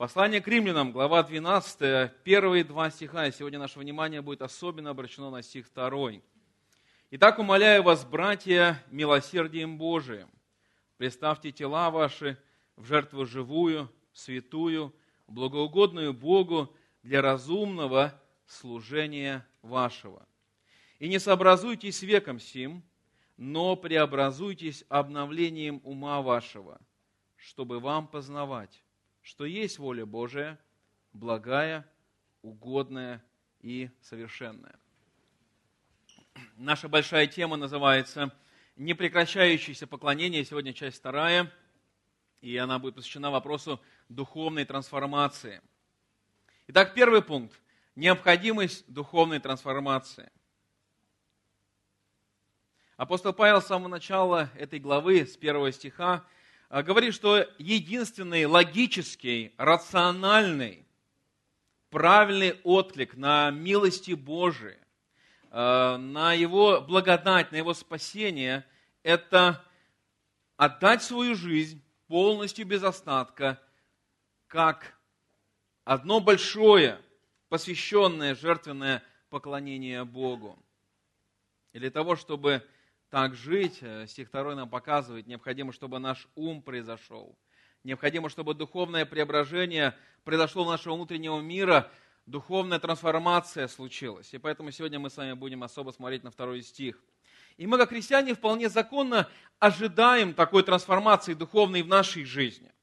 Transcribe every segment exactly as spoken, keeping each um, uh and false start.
Послание к римлянам, глава двенадцатая, первые два стиха. И сегодня наше внимание будет особенно обращено на стих второй. «Итак, умоляю вас, братья, милосердием Божиим, представьте тела ваши в жертву живую, святую, благоугодную Богу для разумного служения вашего. И не сообразуйтесь с веком сим, но преобразуйтесь обновлением ума вашего, чтобы вам познавать, что есть воля Божия, благая, угодная и совершенная». Наша большая тема называется «Непрекращающееся поклонение». Сегодня часть вторая, и она будет посвящена вопросу духовной трансформации. Итак, первый пункт – необходимость духовной трансформации. Апостол Павел с самого начала этой главы, с первого стиха, говорит, что единственный логический, рациональный, правильный отклик на милости Божии, на Его благодать, на Его спасение – это отдать свою жизнь полностью без остатка, как одно большое, посвященное, жертвенное поклонение Богу. И для того, чтобы так жить, стих второй нам показывает, необходимо, чтобы наш ум произошел. Необходимо, чтобы духовное преображение произошло в нашего внутреннего мира, духовная трансформация случилась. И поэтому сегодня мы с вами будем особо смотреть на второй стих. И мы, как христиане, вполне законно ожидаем такой трансформации духовной в нашей жизни.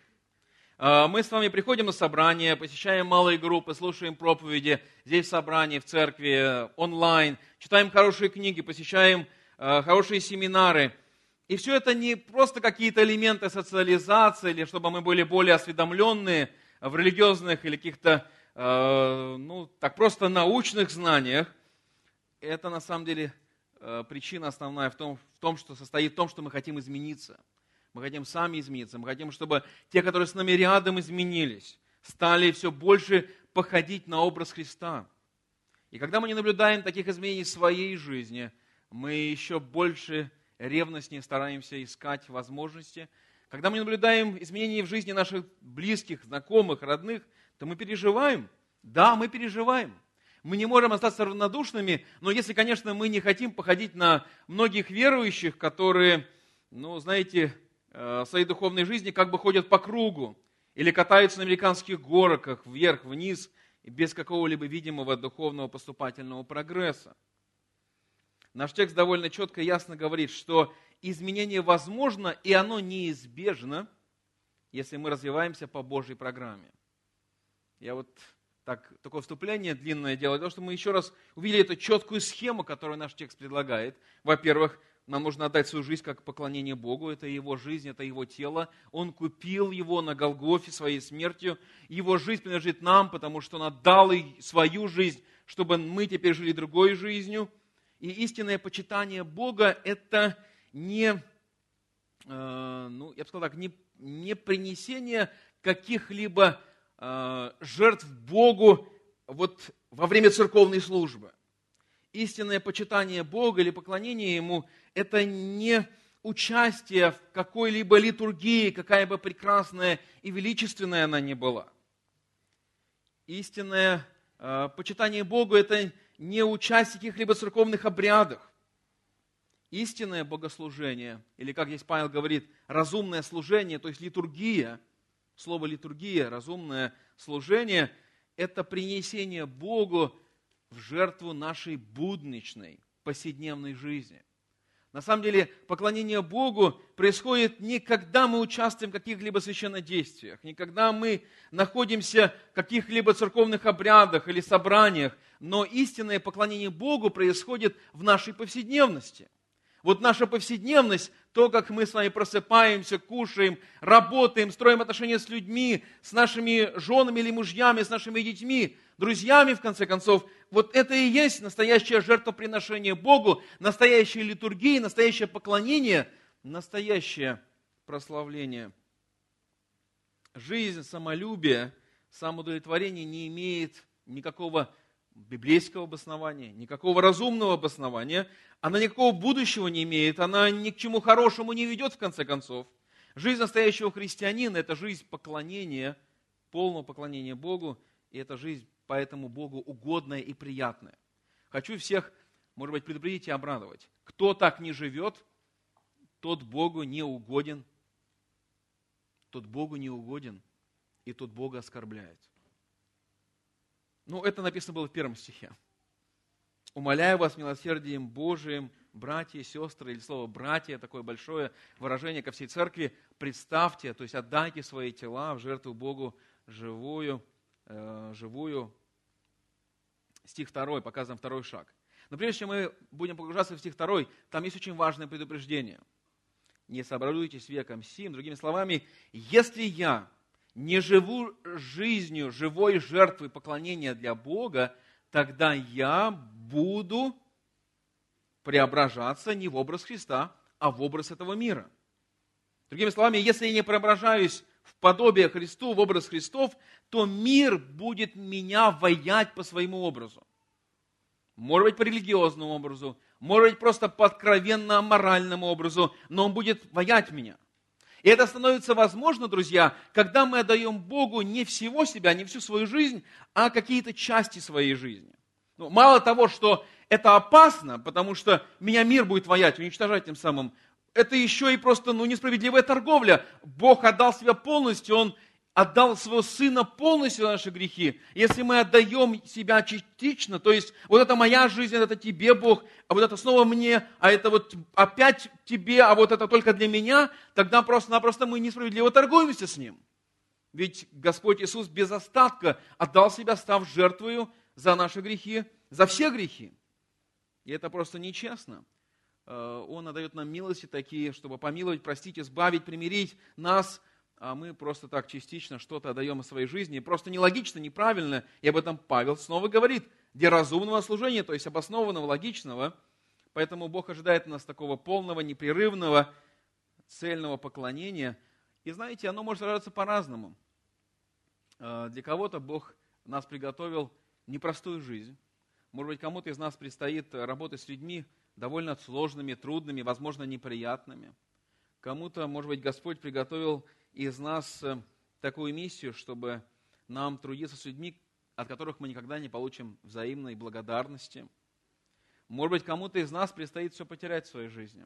Мы с вами приходим на собрание, посещаем малые группы, слушаем проповеди здесь в собрании, в церкви, онлайн, читаем хорошие книги, посещаем хорошие семинары. И все это не просто какие-то элементы социализации, или чтобы мы были более осведомленные в религиозных или каких-то, ну, так просто научных знаниях. Это на самом деле причина основная в том, в том, что состоит в том, что мы хотим измениться. Мы хотим сами измениться. Мы хотим, чтобы те, которые с нами рядом, изменились, стали все больше походить на образ Христа. И когда мы не наблюдаем таких изменений в своей жизни, мы еще больше ревностнее стараемся искать возможности. Когда мы не наблюдаем изменений в жизни наших близких, знакомых, родных, то мы переживаем. Да, мы переживаем. Мы не можем остаться равнодушными, но если, конечно, мы не хотим походить на многих верующих, которые, ну, знаете, в своей духовной жизни как бы ходят по кругу или катаются на американских горках вверх-вниз без какого-либо видимого духовного поступательного прогресса. Наш текст довольно четко и ясно говорит, что изменение возможно и оно неизбежно, если мы развиваемся по Божьей программе. Я вот так, такое вступление длинное делаю, для того, чтобы мы еще раз увидели эту четкую схему, которую наш текст предлагает. Во-первых, нам нужно отдать свою жизнь как поклонение Богу. Это Его жизнь, это Его тело. Он купил его на Голгофе своей смертью. Его жизнь принадлежит нам, потому что Он отдал свою жизнь, чтобы мы теперь жили другой жизнью. И истинное почитание Бога – это не, э, ну, я бы сказал так, не, не принесение каких-либо э, жертв Богу вот во время церковной службы. Истинное почитание Бога или поклонение Ему – это не участие в какой-либо литургии, какая бы прекрасная и величественная она ни была. Истинное э, почитание Богу – это не участие в каких-либо церковных обрядах. Истинное богослужение, или, как здесь Павел говорит, разумное служение, то есть литургия, слово литургия, разумное служение – это принесение Богу в жертву нашей будничной, повседневной жизни. На самом деле, поклонение Богу происходит не когда мы участвуем в каких-либо священнодействиях, не когда мы находимся в каких-либо церковных обрядах или собраниях, но истинное поклонение Богу происходит в нашей повседневности. Вот наша повседневность, то, как мы с вами просыпаемся, кушаем, работаем, строим отношения с людьми, с нашими женами или мужьями, с нашими детьми, друзьями, в конце концов, вот это и есть настоящее жертвоприношение Богу, настоящая литургия, настоящее поклонение, настоящее прославление. Жизнь, самолюбие, самоудовлетворение не имеет никакого библейского обоснования, никакого разумного обоснования, она никакого будущего не имеет, она ни к чему хорошему не ведет, в конце концов. Жизнь настоящего христианина – это жизнь поклонения полного поклонения Богу, и эта жизнь поэтому Богу угодная и приятная. Хочу всех, может быть, предупредить и обрадовать. Кто так не живет, тот Богу не угоден, тот Богу не угоден, и тот Бога оскорбляет. Ну, это написано было в первом стихе. «Умоляю вас милосердием Божиим, братья и сестры», или слово «братья», такое большое выражение ко всей церкви, представьте, то есть отдайте свои тела в жертву Богу живую, э, живую. Стих второй, показан второй шаг. Но прежде чем мы будем погружаться в стих второй, там есть очень важное предупреждение. «Не сообразуйтесь веком сим». Другими словами, если я не живу жизнью живой жертвы поклонения для Бога, тогда я буду преображаться не в образ Христа, а в образ этого мира. Другими словами, если я не преображаюсь в подобие Христу, в образ Христов, то мир будет меня ваять по своему образу. Может быть, по религиозному образу, может быть, просто по откровенно моральному образу, но он будет ваять меня. И это становится возможно, друзья, когда мы отдаем Богу не всего себя, не всю свою жизнь, а какие-то части своей жизни. Ну, мало того, что это опасно, потому что меня мир будет ваять, уничтожать тем самым, это еще и просто ну, несправедливая торговля. Бог отдал себя полностью, Он отдал своего Сына полностью за наши грехи. Если мы отдаем себя частично, то есть вот это моя жизнь, это тебе, Бог, а вот это снова мне, а это вот опять тебе, а вот это только для меня, тогда просто-напросто мы несправедливо торгуемся с Ним. Ведь Господь Иисус без остатка отдал себя, став жертвою за наши грехи, за все грехи. И это просто нечестно. Он отдает нам милости такие, чтобы помиловать, простить, избавить, примирить нас, а мы просто так частично что-то отдаем из своей жизни. Просто нелогично, неправильно. И об этом Павел снова говорит. Для разумного служения, то есть обоснованного, логичного. Поэтому Бог ожидает от нас такого полного, непрерывного, цельного поклонения. И знаете, оно может выражаться по-разному. Для кого-то Бог нас приготовил непростую жизнь. Может быть, кому-то из нас предстоит работать с людьми довольно сложными, трудными, возможно, неприятными. Кому-то, может быть, Господь приготовил из нас такую миссию, чтобы нам трудиться с людьми, от которых мы никогда не получим взаимной благодарности. Может быть, кому-то из нас предстоит все потерять в своей жизни.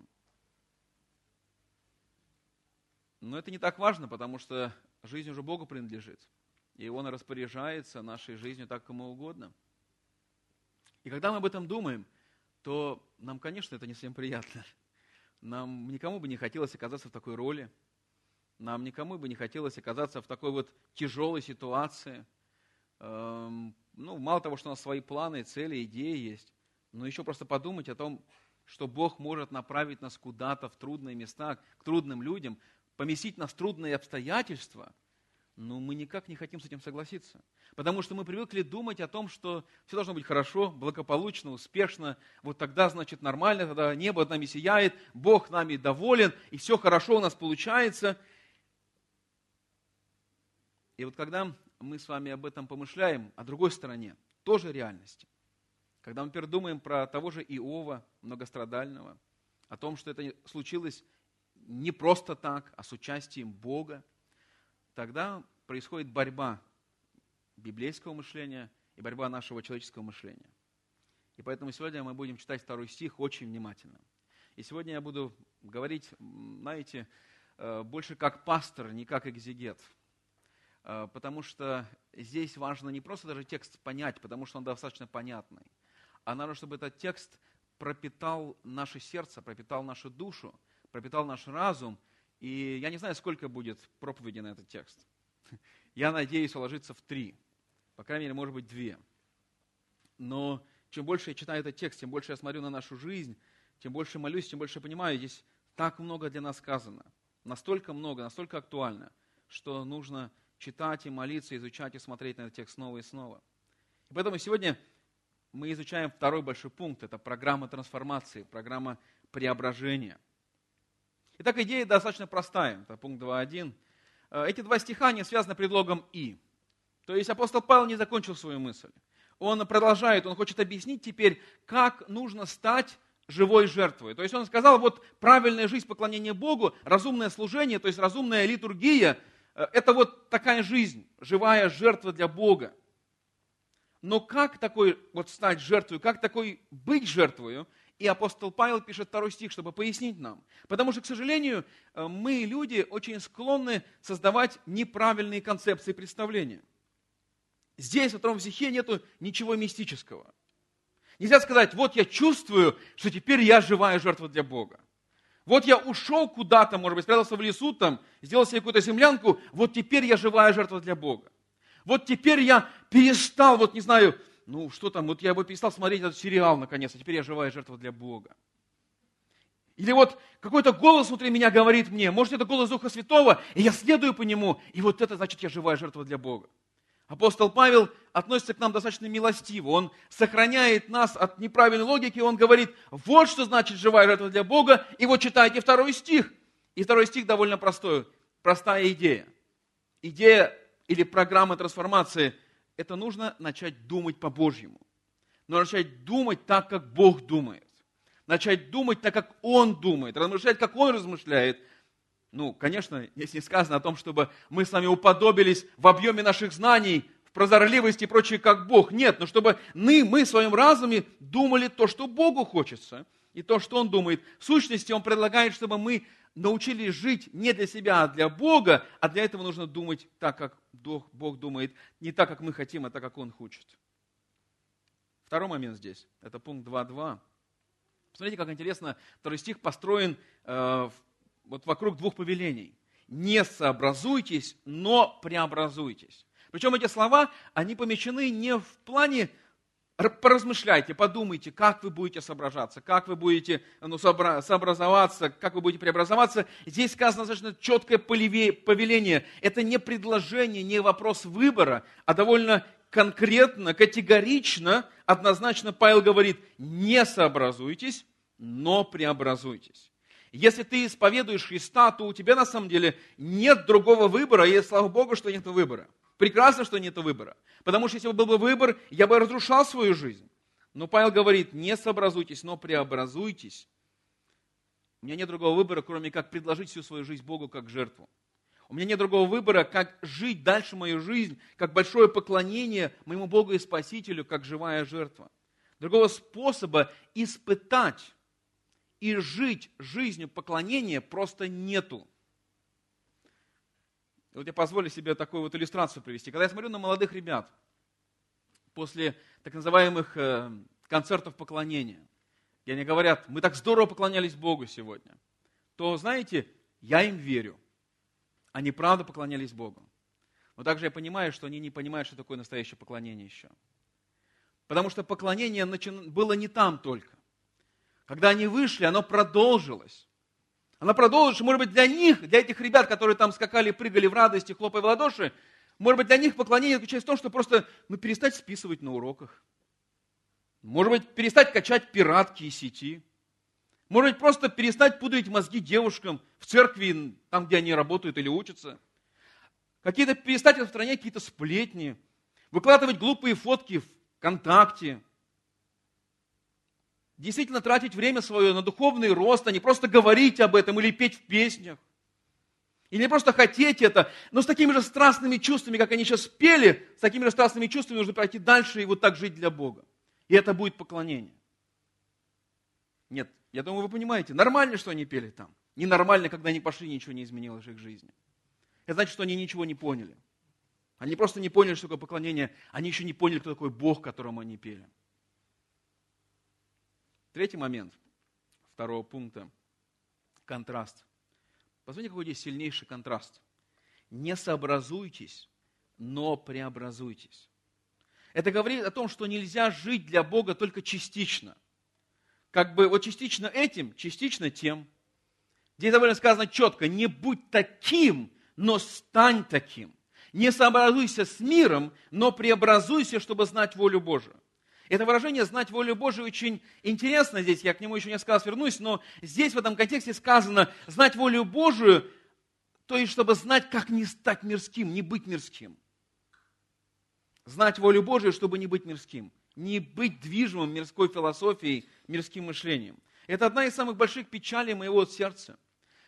Но это не так важно, потому что жизнь уже Богу принадлежит. И Он распоряжается нашей жизнью так, кому угодно. И когда мы об этом думаем, то нам, конечно, это не совсем приятно. Нам никому бы не хотелось оказаться в такой роли. Нам никому бы не хотелось оказаться в такой вот тяжелой ситуации. Эм, ну, мало того, что у нас свои планы, цели, идеи есть, но еще просто подумать о том, что Бог может направить нас куда-то в трудные места, к трудным людям, поместить нас в трудные обстоятельства, но мы никак не хотим с этим согласиться. Потому что мы привыкли думать о том, что все должно быть хорошо, благополучно, успешно. Вот тогда, значит, нормально, тогда небо над нами сияет, Бог нами доволен, и все хорошо у нас получается. И вот когда мы с вами об этом помышляем, о другой стороне, тоже реальности, когда мы теперь думаем про того же Иова, многострадального, о том, что это случилось не просто так, а с участием Бога, тогда происходит борьба библейского мышления и борьба нашего человеческого мышления. И поэтому сегодня мы будем читать второй стих очень внимательно. И сегодня я буду говорить, знаете, больше как пастор, не как экзегет. Потому что здесь важно не просто даже текст понять, потому что он достаточно понятный, а надо, чтобы этот текст пропитал наше сердце, пропитал нашу душу, пропитал наш разум. И я не знаю, сколько будет проповеди на этот текст. Я надеюсь уложиться в три. По крайней мере, может быть, две. Но чем больше я читаю этот текст, тем больше я смотрю на нашу жизнь, тем больше молюсь, тем больше понимаю, здесь так много для нас сказано. Настолько много, настолько актуально, что нужно читать и молиться, изучать и смотреть на этот текст снова и снова. И поэтому сегодня мы изучаем второй большой пункт. Это программа трансформации, программа преображения. Итак, идея достаточно простая. Это пункт два один. Эти два стиха, они связаны предлогом «и». То есть апостол Павел не закончил свою мысль. Он продолжает, он хочет объяснить теперь, как нужно стать живой жертвой. То есть он сказал, вот правильная жизнь поклонения Богу, разумное служение, то есть разумная литургия, это вот такая жизнь, живая жертва для Бога. Но как такой вот стать жертвой, как такой быть жертвою? И апостол Павел пишет второй стих, чтобы пояснить нам. Потому что, к сожалению, мы, люди, очень склонны создавать неправильные концепции и представления. Здесь, во втором стихе, нету ничего мистического. Нельзя сказать, вот я чувствую, что теперь я живая жертва для Бога. Вот я ушел куда-то, может быть, спрятался в лесу, там, сделал себе какую-то землянку, вот теперь я живая жертва для Бога. Вот теперь я перестал, вот не знаю, ну что там, вот я бы перестал смотреть этот сериал наконец, а теперь я живая жертва для Бога. Или вот какой-то голос внутри меня говорит мне, может это голос Духа Святого, и я следую по нему, и вот это значит я живая жертва для Бога. Апостол Павел относится к нам достаточно милостиво. Он сохраняет нас от неправильной логики. Он говорит, вот что значит живая жертва для Бога. И вот читайте второй стих. И второй стих довольно простой. Простая идея. Идея или программа трансформации – это нужно начать думать по-божьему. Нужно начать думать так, как Бог думает. Начать думать так, как Он думает. Размышлять, как Он размышляет. Ну, конечно, здесь не сказано о том, чтобы мы с вами уподобились в объеме наших знаний, в прозорливости и прочее, как Бог. Нет, но чтобы мы, мы в своем разуме думали то, что Богу хочется, и то, что Он думает. В сущности, Он предлагает, чтобы мы научились жить не для себя, а для Бога, а для этого нужно думать так, как Бог думает, не так, как мы хотим, а так, как Он хочет. Второй момент здесь, это пункт два два. Посмотрите, как интересно, второй стих построен э, вот вокруг двух повелений. Не сообразуйтесь, но преобразуйтесь. Причем эти слова, они помещены не в плане поразмышляйте, подумайте, как вы будете соображаться, как вы будете ну, сообразоваться, как вы будете преобразоваться. Здесь сказано достаточно четкое повеление. Это не предложение, не вопрос выбора, а довольно конкретно, категорично, однозначно Павел говорит, не сообразуйтесь, но преобразуйтесь. Если ты исповедуешь Христа, то у тебя на самом деле нет другого выбора, и слава Богу, что нет выбора. Прекрасно, что нет выбора. Потому что если бы был бы выбор, я бы разрушал свою жизнь. Но Павел говорит, не сообразуйтесь, но преобразуйтесь. У меня нет другого выбора, кроме как предложить всю свою жизнь Богу как жертву. У меня нет другого выбора, как жить дальше мою жизнь, как большое поклонение моему Богу и Спасителю, как живая жертва. Другого способа испытать и жить жизнью поклонения просто нету. Вот я позволю себе такую вот иллюстрацию привести. Когда я смотрю на молодых ребят после так называемых э, концертов поклонения, и они говорят, мы так здорово поклонялись Богу сегодня, то, знаете, я им верю. Они правда поклонялись Богу. Но также я понимаю, что они не понимают, что такое настоящее поклонение еще. Потому что поклонение было не там только. Когда они вышли, оно продолжилось. Оно продолжилось, может быть, для них, для этих ребят, которые там скакали, прыгали в радости, хлопая в ладоши, может быть, для них поклонение заключается в том, что просто ну, перестать списывать на уроках. Может быть, перестать качать пиратские сети. Может быть, просто перестать пудрить мозги девушкам в церкви, там, где они работают или учатся. Какие-то перестать распространять какие-то сплетни, выкладывать глупые фотки ВКонтакте. Действительно тратить время свое на духовный рост, а не просто говорить об этом или петь в песнях. Или не просто хотеть это, но с такими же страстными чувствами, как они сейчас пели, с такими же страстными чувствами нужно пройти дальше и вот так жить для Бога. И это будет поклонение. Нет, я думаю, вы понимаете, нормально, что они пели там. Ненормально, когда они пошли, ничего не изменилось в их жизни. Это значит, что они ничего не поняли. Они просто не поняли, что такое поклонение, они еще не поняли, кто такой Бог, которому они пели. Третий момент второго пункта – контраст. Посмотрите, какой здесь сильнейший контраст. Не сообразуйтесь, но преобразуйтесь. Это говорит о том, что нельзя жить для Бога только частично. Как бы вот частично этим, частично тем. Здесь довольно сказано четко, не будь таким, но стань таким. Не сообразуйся с миром, но преобразуйся, чтобы знать волю Божию. Это выражение «знать волю Божию» очень интересно здесь, я к нему еще несколько раз вернусь, но здесь в этом контексте сказано «знать волю Божию», то есть, чтобы знать, как не стать мирским, не быть мирским. Знать волю Божию, чтобы не быть мирским, не быть движимым мирской философией, мирским мышлением. Это одна из самых больших печалей моего сердца.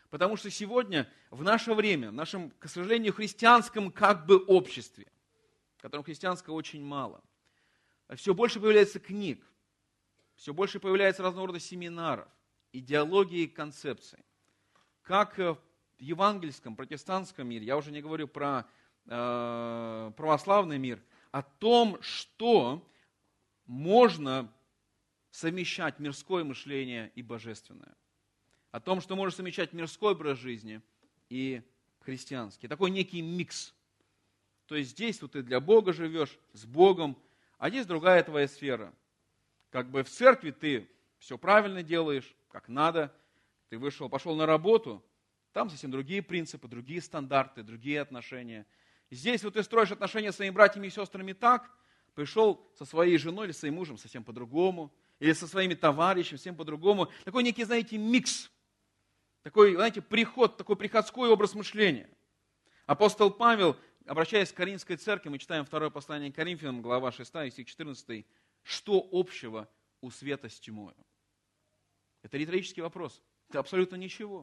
Потому что сегодня, в наше время, в нашем, к сожалению, христианском как бы обществе, в котором христианского очень мало, все больше появляется книг, все больше появляется разного рода семинаров, идеологии и концепций. Как в евангельском, протестантском мире, я уже не говорю про э, православный мир, о том, что можно совмещать мирское мышление и божественное. О том, что можно совмещать мирской образ жизни и христианский. Такой некий микс. То есть здесь вот ты для Бога живешь, с Богом, а здесь другая твоя сфера. Как бы в церкви ты все правильно делаешь, как надо. Ты вышел, пошел на работу, там совсем другие принципы, другие стандарты, другие отношения. Здесь вот ты строишь отношения с своими братьями и сестрами так, пришел со своей женой или своим мужем совсем по-другому, или со своими товарищами совсем по-другому. Такой некий, знаете, микс. Такой, знаете, приход, такой приходской образ мышления. Апостол Павел, обращаясь к Коринфской церкви, мы читаем второе послание к Коринфянам, глава шестая, стих четырнадцатый. Что общего у света с тьмою? Это риторический вопрос. Это абсолютно ничего.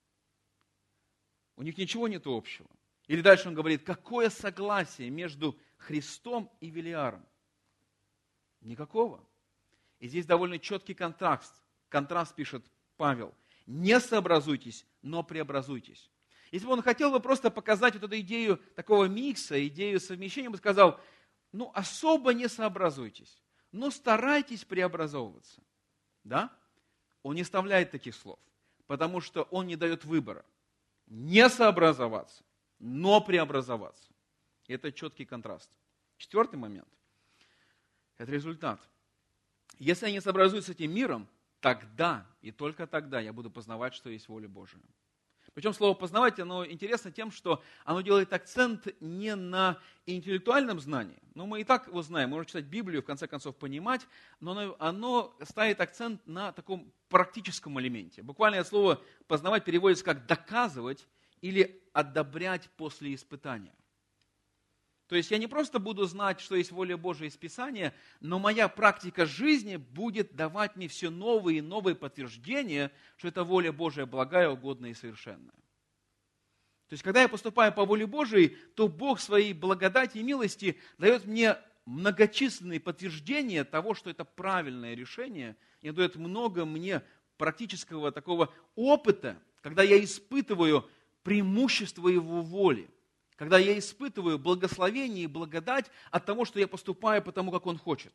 У них ничего нет общего. Или дальше он говорит, какое согласие между Христом и Велиаром? Никакого. И здесь довольно четкий контраст. Контраст пишет Павел. Не сообразуйтесь, но преобразуйтесь. Если бы он хотел бы просто показать вот эту идею такого микса, идею совмещения, он бы сказал, ну особо не сообразуйтесь, но старайтесь преобразовываться. Да? Он не вставляет таких слов, потому что он не дает выбора. Не сообразоваться, но преобразоваться. И это четкий контраст. Четвертый момент. Это результат. Если я не сообразуюсь с этим миром, тогда и только тогда я буду познавать, что есть воля Божия. Причем слово «познавать», оно интересно тем, что оно делает акцент не на интеллектуальном знании. Ну, мы и так его знаем, можем читать Библию, в конце концов, понимать, но оно, оно ставит акцент на таком практическом элементе. Буквально это слово «познавать» переводится как «доказывать» или «одобрять после испытания». То есть я не просто буду знать, что есть воля Божия из Писания, но моя практика жизни будет давать мне все новые и новые подтверждения, что это воля Божия благая, угодная и совершенная. То есть когда я поступаю по воле Божией, то Бог своей благодати и милости дает мне многочисленные подтверждения того, что это правильное решение, и дает много мне практического такого опыта, когда я испытываю преимущество Его воли. Когда я испытываю благословение и благодать от того, что я поступаю по тому, как Он хочет.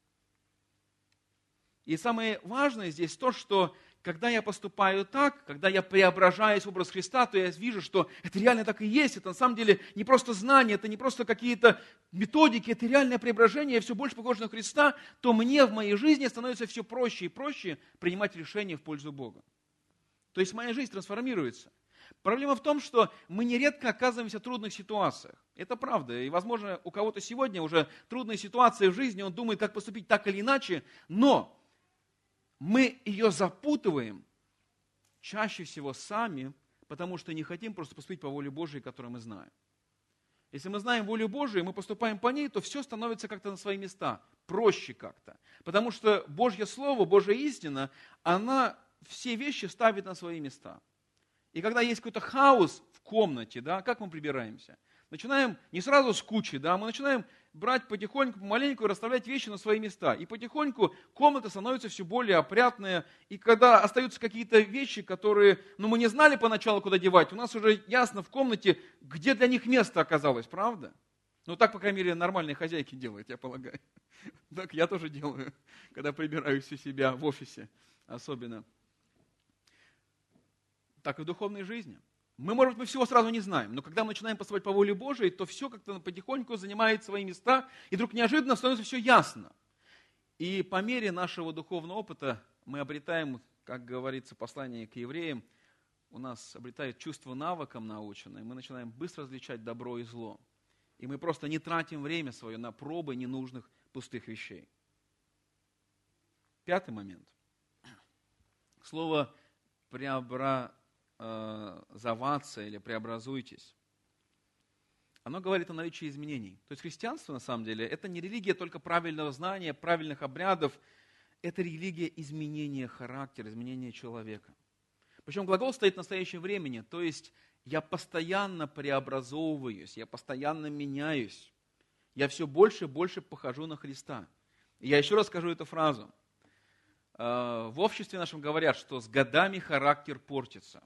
И самое важное здесь то, что когда я поступаю так, когда я преображаюсь в образ Христа, то я вижу, что это реально так и есть. Это на самом деле не просто знания, это не просто какие-то методики, это реальное преображение, я все больше похож на Христа, то мне в моей жизни становится все проще и проще принимать решения в пользу Бога. То есть моя жизнь трансформируется. Проблема в том, что мы нередко оказываемся в трудных ситуациях. Это правда. И, возможно, у кого-то сегодня уже трудная ситуация в жизни, он думает, как поступить так или иначе, но мы ее запутываем чаще всего сами, потому что не хотим просто поступить по воле Божией, которую мы знаем. Если мы знаем волю Божию, мы поступаем по ней, то все становится как-то на свои места, проще как-то. Потому что Божье Слово, Божья истина, она все вещи ставит на свои места. И когда есть какой-то хаос в комнате, да, как мы прибираемся? Начинаем не сразу с кучи, да, мы начинаем брать потихоньку, помаленьку и расставлять вещи на свои места. И потихоньку комната становится все более опрятная. И когда остаются какие-то вещи, которые, ну, мы не знали поначалу, куда девать, у нас уже ясно в комнате, где для них место оказалось, правда? Ну, так, по крайней мере, нормальные хозяйки делают, я полагаю. Так я тоже делаю, когда прибираюсь у себя в офисе особенно. Так и в духовной жизни. Мы, может быть, мы всего сразу не знаем, но когда мы начинаем поступать по воле Божией, то все как-то потихоньку занимает свои места, и вдруг неожиданно становится все ясно. И по мере нашего духовного опыта мы обретаем, как говорится в послании к евреям, у нас обретает чувство навыком наученное, мы начинаем быстро различать добро и зло. И мы просто не тратим время свое на пробы ненужных пустых вещей. Пятый момент. Слово «преобразование». Заваться или преобразуйтесь. Оно говорит о наличии изменений. То есть христианство, на самом деле, это не религия только правильного знания, правильных обрядов, это религия изменения характера, изменения человека. Причем глагол стоит в настоящем времени, то есть я постоянно преобразовываюсь, я постоянно меняюсь. Я все больше и больше похожу на Христа. И я еще раз скажу эту фразу. В обществе нашем говорят, что с годами характер портится.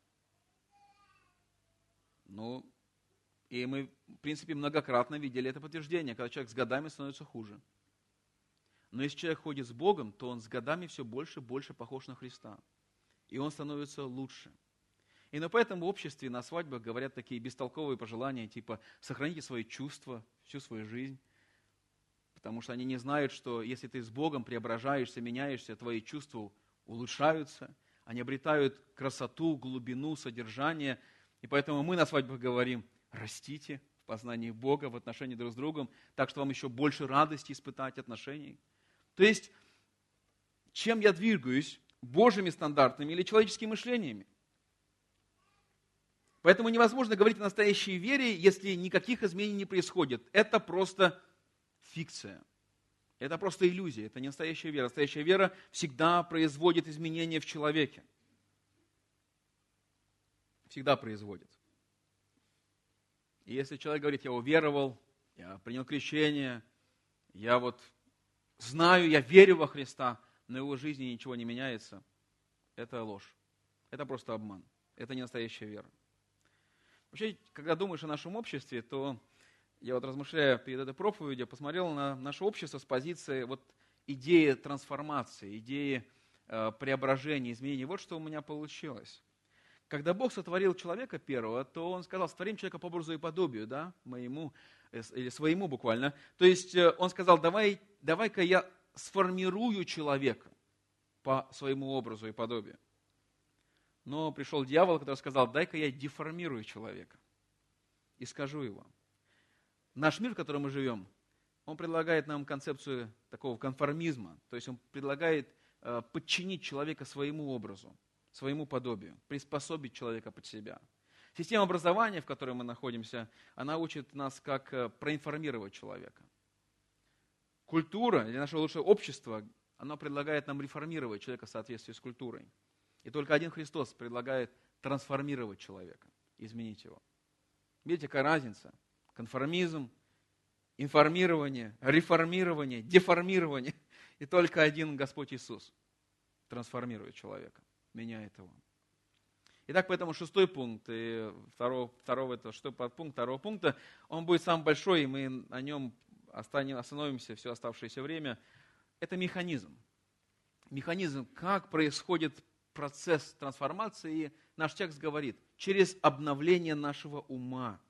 Ну, и мы, в принципе, многократно видели это подтверждение, когда человек с годами становится хуже. Но если человек ходит с Богом, то он с годами все больше и больше похож на Христа. И он становится лучше. И но поэтому в обществе на свадьбах говорят такие бестолковые пожелания, типа «сохраните свои чувства всю свою жизнь». Потому что они не знают, что если ты с Богом преображаешься, меняешься, твои чувства улучшаются, они обретают красоту, глубину, содержание. И поэтому мы на свадьбах говорим «растите в познании Бога, в отношении друг с другом, так что вам еще больше радости испытать отношений». То есть, чем я двигаюсь, Божьими стандартами или человеческими мышлениями? Поэтому невозможно говорить о настоящей вере, если никаких изменений не происходит. Это просто фикция. Это просто иллюзия. Это не настоящая вера. Настоящая вера всегда производит изменения в человеке. Всегда производит. И если человек говорит, я уверовал, я принял крещение, я вот знаю, я верю во Христа, но в его жизни ничего не меняется, это ложь. Это просто обман. Это не настоящая вера. Вообще, когда думаешь о нашем обществе, то я вот размышляя перед этой проповедью, посмотрел на наше общество с позиции вот идеи трансформации, идеи э, преображения, изменений. Вот что у меня получилось. Когда Бог сотворил человека первого, то Он сказал, сотворим человека по образу и подобию, да, моему, или своему буквально. То есть Он сказал, давай, давай-ка я сформирую человека по своему образу и подобию. Но пришел дьявол, который сказал, дай-ка я деформирую человека, искажу его. Наш мир, в котором мы живем, он предлагает нам концепцию такого конформизма, то есть он предлагает э, подчинить человека своему образу, своему подобию, приспособить человека под себя. Система образования, в которой мы находимся, она учит нас, как э, проинформировать человека. Культура, или наше лучшее общество, оно предлагает нам реформировать человека в соответствии с культурой. И только один Христос предлагает трансформировать человека, изменить его. Видите, какая разница? Конформизм, информирование, реформирование, деформирование. И только один Господь Иисус трансформирует человека, меняет его. Итак, поэтому шестой пункт, и второго, второго это шестой подпункт второго пункта, он будет самый большой, и мы о нем остановимся все оставшееся время. Это механизм. Механизм, как происходит процесс трансформации, и наш текст говорит, через обновление нашего ума.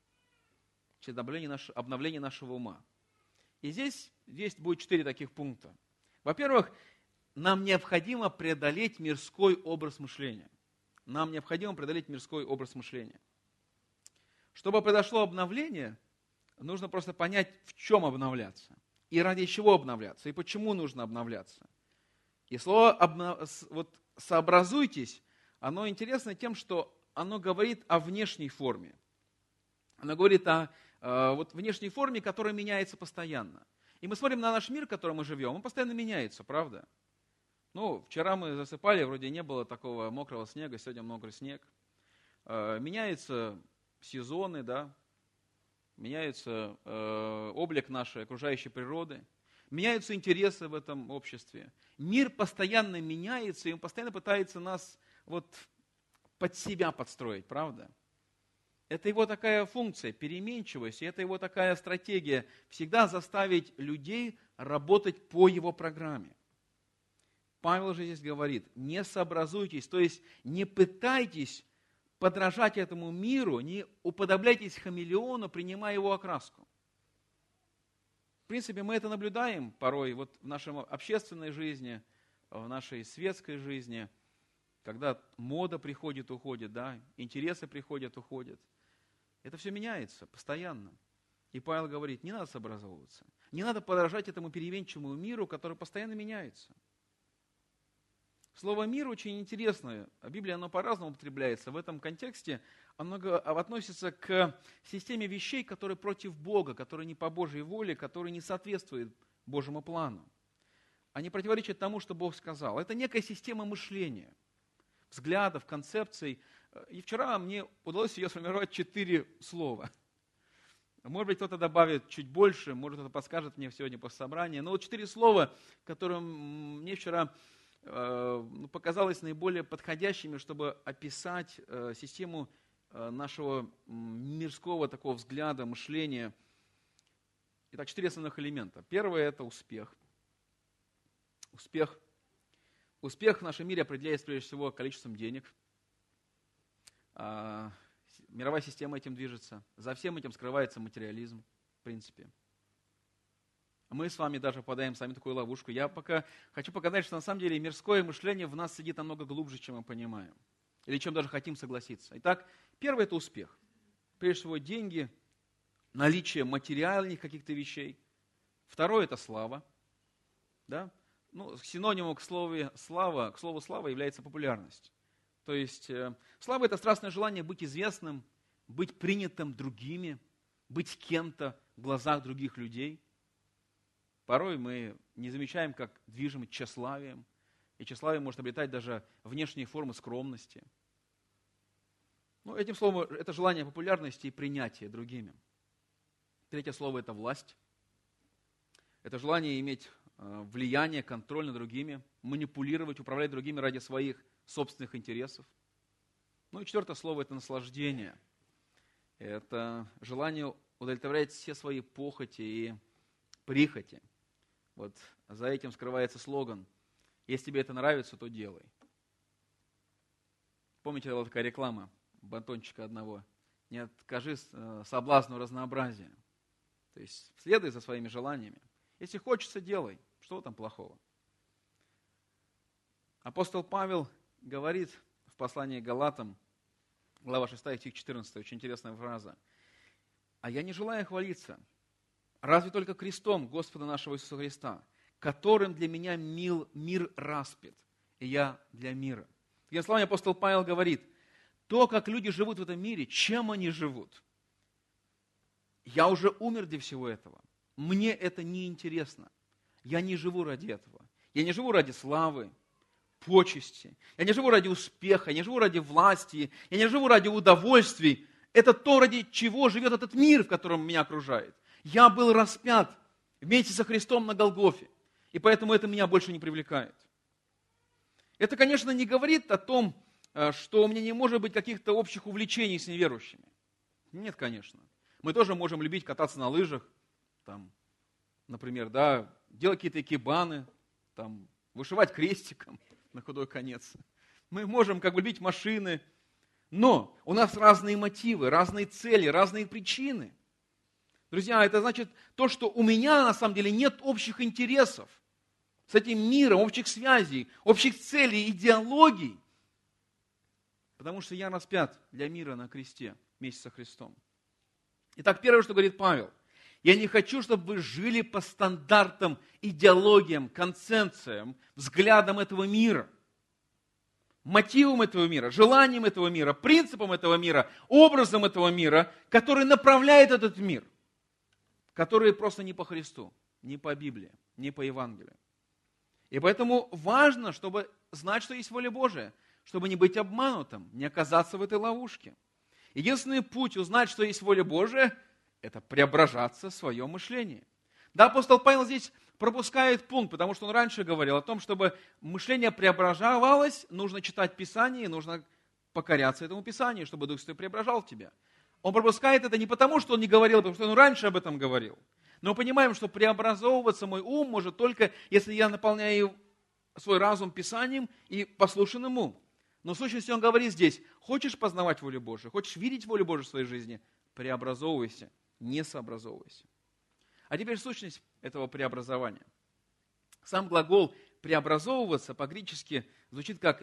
Через обновление, наш, обновление нашего ума. И здесь, здесь будет четыре таких пункта. Во-первых, нам необходимо преодолеть мирской образ мышления. Нам необходимо преодолеть мирской образ мышления. Чтобы произошло обновление, нужно просто понять, в чем обновляться. И ради чего обновляться, и почему нужно обновляться. И слово обнов... вот, «сообразуйтесь», оно интересно тем, что оно говорит о внешней форме. Оно говорит о э, вот, внешней форме, которая меняется постоянно. И мы смотрим на наш мир, в котором мы живем, он постоянно меняется, правда? Ну, вчера мы засыпали, вроде не было такого мокрого снега, сегодня мокрый снег. Э, меняются сезоны, да, меняется э, облик нашей окружающей природы, меняются интересы в этом обществе. Мир постоянно меняется, и он постоянно пытается нас вот под себя подстроить, правда? Это его такая функция, переменчивость, и это его такая стратегия, всегда заставить людей работать по его программе. Павел же здесь говорит, не сообразуйтесь, то есть не пытайтесь подражать этому миру, не уподобляйтесь хамелеону, принимая его окраску. В принципе, мы это наблюдаем порой вот в нашей общественной жизни, в нашей светской жизни, когда мода приходит, уходит, да, интересы приходят, уходят. Это все меняется постоянно. И Павел говорит, не надо сообразовываться, не надо подражать этому переменчивому миру, который постоянно меняется. Слово «мир» очень интересное. Библия, оно по-разному употребляется. В этом контексте оно относится к системе вещей, которые против Бога, которые не по Божьей воле, которые не соответствуют Божьему плану. Они противоречат тому, что Бог сказал. Это некая система мышления. взглядов, концепций. И вчера мне удалось ее сформировать четыре слова. Может быть, кто-то добавит чуть больше, может, кто-то подскажет мне сегодня после собрания. Но вот четыре слова, которые мне вчера э, показалось наиболее подходящими, чтобы описать э, систему э, нашего мирского такого взгляда, мышления. Итак, четыре основных элемента. Первое – это успех. Успех. Успех в нашем мире определяется прежде всего количеством денег. А, мировая система этим движется. За всем этим скрывается материализм, в принципе. Мы с вами даже попадаем сами в такую ловушку. Я пока хочу показать, что на самом деле мирское мышление в нас сидит намного глубже, чем мы понимаем. Или чем даже хотим согласиться. Итак, первое – это успех. Прежде всего, деньги, наличие материальных каких-то вещей. Второе – это слава. Да? Ну, синонимом к слову слава, к слову слава является популярность. То есть э, слава – это страстное желание быть известным, быть принятым другими, быть кем-то в глазах других людей. Порой мы не замечаем, как движимы тщеславием, и тщеславие может обретать даже внешние формы скромности. Ну, этим словом, это желание популярности и принятия другими. Третье слово – это власть. Это желание иметь влияние, контроль над другими, манипулировать, управлять другими ради своих собственных интересов. Ну и четвертое слово – это наслаждение. Это желание удовлетворять все свои похоти и прихоти. Вот за этим скрывается слоган: если тебе это нравится, то делай. Помните, была такая реклама батончика одного: не откажи соблазну разнообразия. То есть следуй за своими желаниями. Если хочется, делай. Что там плохого? Апостол Павел говорит в послании к Галатам, глава шестая, стих четырнадцатый, очень интересная фраза. «А я не желаю хвалиться, разве только крестом Господа нашего Иисуса Христа, которым для меня мил, мир распят, и я для мира». Другими словами, апостол Павел говорит: то, как люди живут в этом мире, чем они живут, я уже умер для всего этого. Мне это не интересно. Я не живу ради этого. Я не живу ради славы, почести. Я не живу ради успеха, я не живу ради власти, я не живу ради удовольствий. Это то, ради чего живет этот мир, в котором меня окружает. Я был распят вместе со Христом на Голгофе, и поэтому это меня больше не привлекает. Это, конечно, не говорит о том, что у меня не может быть каких-то общих увлечений с неверующими. Нет, конечно. Мы тоже можем любить кататься на лыжах, там, например, да, делать какие-то экибаны, там, вышивать крестиком на худой конец. Мы можем как бы любить машины, но у нас разные мотивы, разные цели, разные причины. Друзья, это значит то, что у меня на самом деле нет общих интересов с этим миром, общих связей, общих целей, идеологий, потому что я распят для мира на кресте вместе со Христом. Итак, первое, что говорит Павел: я не хочу, чтобы вы жили по стандартам, идеологиям, концепциям, взглядам этого мира, мотивам этого мира, желаниям этого мира, принципам этого мира, образом этого мира, который направляет этот мир, который просто не по Христу, не по Библии, не по Евангелию. И поэтому важно, чтобы знать, что есть воля Божия, чтобы не быть обманутым, не оказаться в этой ловушке. Единственный путь узнать, что есть воля Божия, это преображаться в своем мышлении. Да, апостол Павел здесь пропускает пункт, потому что он раньше говорил о том, чтобы мышление преображалось, нужно читать Писание, нужно покоряться этому Писанию, чтобы Дух Святой преображал тебя. Он пропускает это не потому, что он не говорил, потому что он раньше об этом говорил. Но мы понимаем, что преобразовываться мой ум может только, если я наполняю свой разум Писанием и послушным умом. Но в сущности он говорит здесь: хочешь познавать волю Божию, хочешь видеть волю Божию в своей жизни, преобразовывайся, не сообразовывайся. А теперь сущность этого преобразования. Сам глагол «преобразовываться» по-гречески звучит как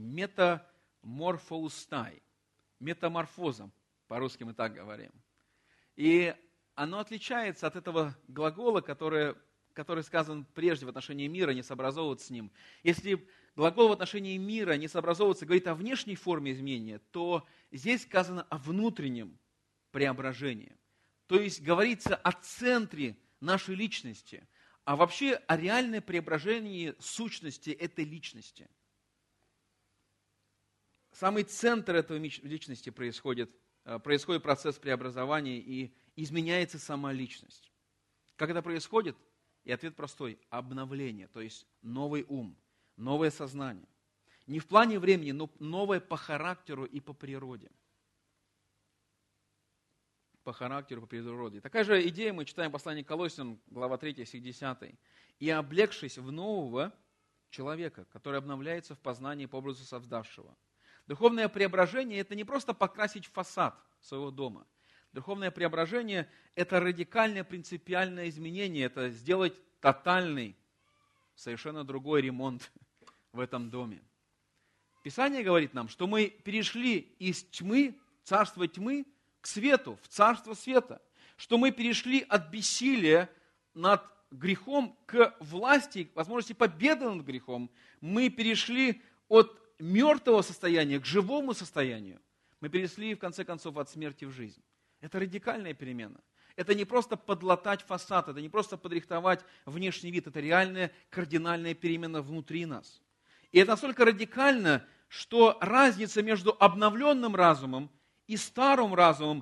метаморфоустай, метаморфозом, по-русски мы так говорим. И оно отличается от этого глагола, который, который сказан прежде в отношении мира, не сообразовываться с ним. Если глагол в отношении мира, не сообразовываться, говорит о внешней форме изменения, то здесь сказано о внутреннем преображении. То есть говорится о центре нашей личности, а вообще о реальном преображении сущности этой личности. самый центр этого личности происходит, происходит процесс преобразования и изменяется сама личность. Как это происходит? И ответ простой – обновление, то есть новый ум, новое сознание. Не в плане времени, но новое по характеру и по природе. По характеру, по природе. Такая же идея мы читаем в послании к Колоссянам, глава три, стих десять. «И облегшись в нового человека, который обновляется в познании по образу создавшего». Духовное преображение – это не просто покрасить фасад своего дома. Духовное преображение – это радикальное, принципиальное изменение, это сделать тотальный, совершенно другой ремонт в этом доме. Писание говорит нам, что мы перешли из тьмы, царства тьмы, к свету, в царство света, что мы перешли от бессилия над грехом к власти, к возможности победы над грехом. Мы перешли от мертвого состояния к живому состоянию. Мы перешли, в конце концов, от смерти в жизнь. Это радикальная перемена. Это не просто подлатать фасад, это не просто подрихтовать внешний вид, это реальная кардинальная перемена внутри нас. И это настолько радикально, что разница между обновленным разумом и старым разумом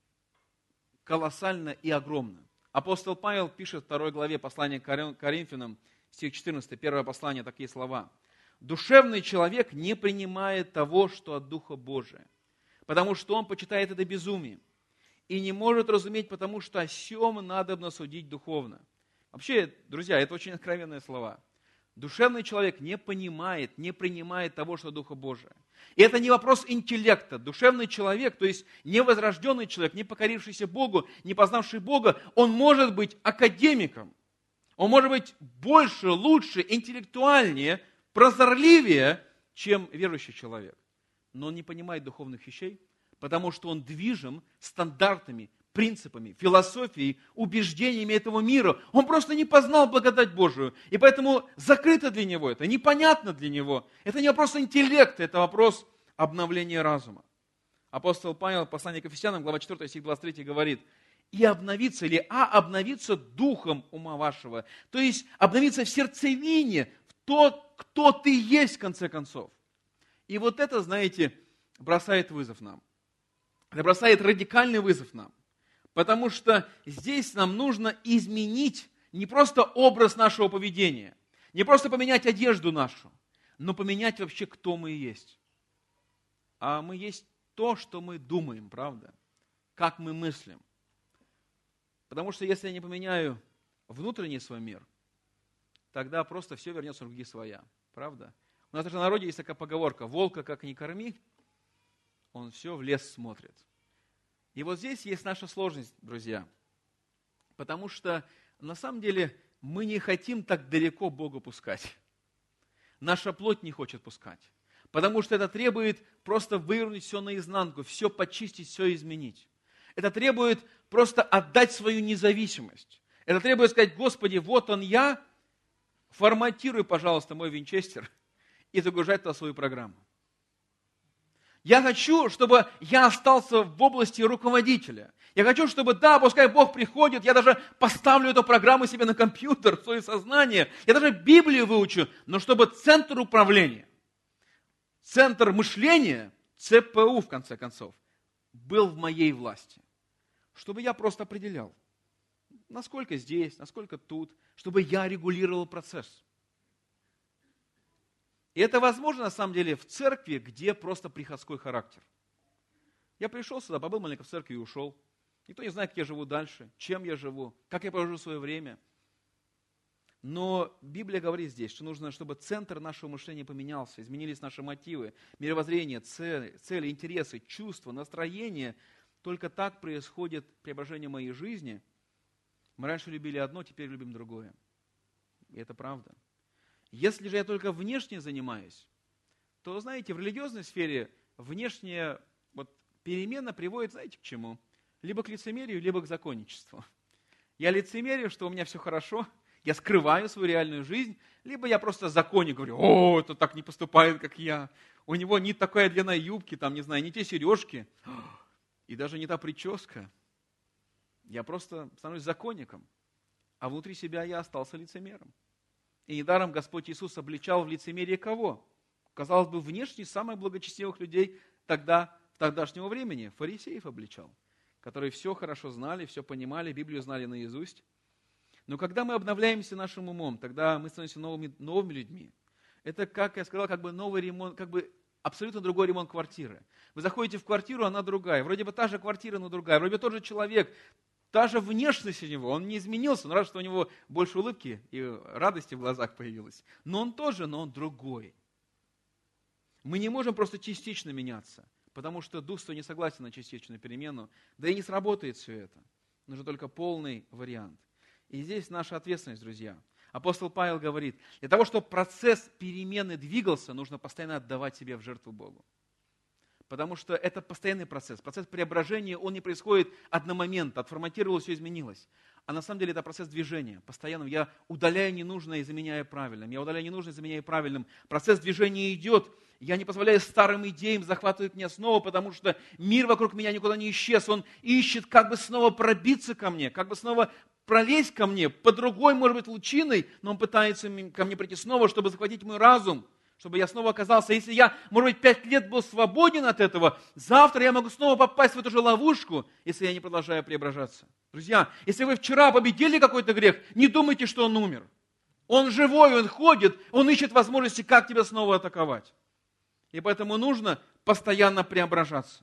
колоссальна и огромна. Апостол Павел пишет в второй главе послания к Коринфянам, стих четырнадцатый, первое послание, такие слова. «Душевный человек не принимает того, что от Духа Божия, потому что он почитает это безумием, и не может разуметь, потому что о сем надобно судить духовно». Вообще, друзья, это очень откровенные слова. Душевный человек не понимает, не принимает того, что Духа Божия. И это не вопрос интеллекта. Душевный человек, то есть невозрожденный человек, не покорившийся Богу, не познавший Бога, он может быть академиком. Он может быть больше, лучше, интеллектуальнее, прозорливее, чем верующий человек. Но он не понимает духовных вещей, потому что он движим стандартами, принципами, философией, убеждениями этого мира. Он просто не познал благодать Божию, и поэтому закрыто для него это, непонятно для него. Это не вопрос интеллекта, это вопрос обновления разума. Апостол Павел в послании к Ефесянам, глава четвёртая, стих двадцать третий говорит, «И обновиться, или а обновиться духом ума вашего». То есть обновиться в сердцевине, в то, кто ты есть, в конце концов. И вот это, знаете, бросает вызов нам. Это бросает радикальный вызов нам. Потому что здесь нам нужно изменить не просто образ нашего поведения, не просто поменять одежду нашу, но поменять вообще, кто мы есть. А мы есть то, что мы думаем, правда? Как мы мыслим. Потому что если я не поменяю внутренний свой мир, тогда просто все вернется в круги своя. Правда? У нас даже в народе есть такая поговорка: волка как ни корми, он все в лес смотрит. И вот здесь есть наша сложность, друзья. Потому что на самом деле мы не хотим так далеко Бога пускать. Наша плоть не хочет пускать. Потому что это требует просто вывернуть все наизнанку, все почистить, все изменить. Это требует просто отдать свою независимость. Это требует сказать: Господи, вот он я, форматируй, пожалуйста, мой винчестер и загружать туда свою программу. Я хочу, чтобы я остался в области руководителя. Я хочу, чтобы, да, пускай Бог приходит, я даже поставлю эту программу себе на компьютер, в свое сознание, я даже Библию выучу, но чтобы центр управления, центр мышления, ЦПУ, в конце концов, был в моей власти. Чтобы я просто определял, насколько здесь, насколько тут, чтобы я регулировал процесс. И это возможно, на самом деле, в церкви, где просто приходской характер. Я пришел сюда, побыл маленько в церкви и ушел. Никто не знает, как я живу дальше, чем я живу, как я провожу свое время. Но Библия говорит здесь, что нужно, чтобы центр нашего мышления поменялся, изменились наши мотивы, мировоззрение, цели, цели, интересы, чувства, настроение. Только так происходит преображение моей жизни. Мы раньше любили одно, теперь любим другое. И это правда. Если же я только внешне занимаюсь, то, знаете, в религиозной сфере внешняя вот, перемена приводит, знаете, к чему? Либо к лицемерию, либо к законничеству. Я лицемерию, что у меня все хорошо, я скрываю свою реальную жизнь, либо я просто законник, говорю: о, это так не поступает, как я. У него не такая длина юбки, там, не знаю, не те сережки, и даже не та прическа. Я просто становлюсь законником, а внутри себя я остался лицемером. И недаром Господь Иисус обличал в лицемерие кого? казалось бы, внешне самых благочестивых людей тогда, тогдашнего времени, фарисеев обличал, которые все хорошо знали, все понимали, Библию знали наизусть. Но когда мы обновляемся нашим умом, тогда мы становимся новыми, новыми людьми. Это, как я сказал, как бы новый ремонт, как бы абсолютно другой ремонт квартиры. Вы заходите в квартиру, она другая. Вроде бы та же квартира, но другая. Вроде бы тот же человек, та же внешность у него. Он не изменился, но разве что у него больше улыбки и радости в глазах появилось. Но он тоже, но он другой. Мы не можем просто частично меняться, потому что Дух Святой не согласен на частичную перемену, да и не сработает все это. Нужен только полный вариант. И здесь наша ответственность, друзья. Апостол Павел говорит, для того, чтобы процесс перемены двигался, нужно постоянно отдавать себя в жертву Богу. Потому что это постоянный процесс. Процесс преображения, он не происходит одномоментно, отформатировалось, все изменилось. А на самом деле это процесс движения. Постоянно я удаляю ненужное и заменяю правильным. Я удаляю ненужное и заменяю правильным. Процесс движения идет. Я не позволяю старым идеям захватывать меня снова, потому что мир вокруг меня никуда не исчез. Он ищет, как бы снова пробиться ко мне, как бы снова пролезть ко мне, по другой, может быть, лучиной, но он пытается ко мне прийти снова, чтобы захватить мой разум, чтобы я снова оказался. Если я, может быть, пять лет был свободен от этого, завтра я могу снова попасть в эту же ловушку, если я не продолжаю преображаться. Друзья, если вы вчера победили какой-то грех, не думайте, что он умер. Он живой, он ходит, он ищет возможности, как тебя снова атаковать. И поэтому нужно постоянно преображаться.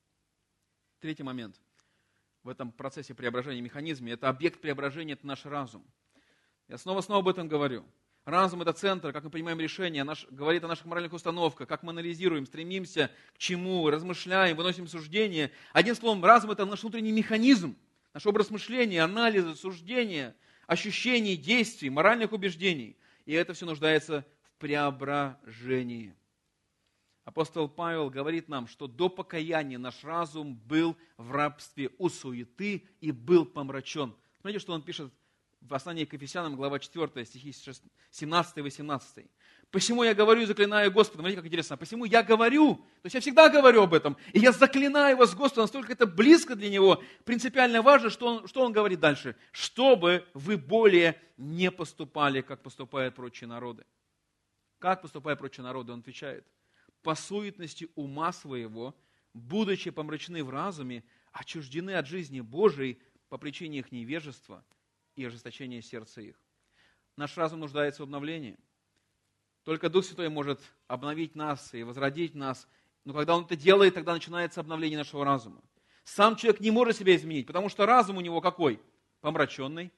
Третий момент. В этом процессе преображения, механизме, это объект преображения, это наш разум. Я снова-снова об этом говорю. Разум – это центр, как мы принимаем решения, наш, говорит о наших моральных установках, как мы анализируем, стремимся к чему, размышляем, выносим суждения. Одним словом, разум – это наш внутренний механизм, наш образ мышления, анализа, суждения, ощущений, действий, моральных убеждений. И это все нуждается в преображении. Апостол Павел говорит нам, что до покаяния наш разум был в рабстве у суеты и был помрачен. Смотрите, что он пишет в послании к Ефесянам, глава четвёртая, стихи семнадцатый восемнадцатый. «Посему я говорю и заклинаю Господа». Смотрите, как интересно. «Посему я говорю». То есть я всегда говорю об этом. И я заклинаю вас Господом, настолько это близко для Него. Принципиально важно, что он, что он говорит дальше. «Чтобы вы более не поступали, как поступают прочие народы». Как поступают прочие народы? Он отвечает. «По суетности ума своего, будучи помрачены в разуме, отчуждены от жизни Божией по причине их невежества и ожесточения сердца их». Наш разум нуждается в обновлении. Только Дух Святой может обновить нас и возродить нас. Но когда Он это делает, тогда начинается обновление нашего разума. Сам человек не может себя изменить, потому что разум у него какой? Помраченный.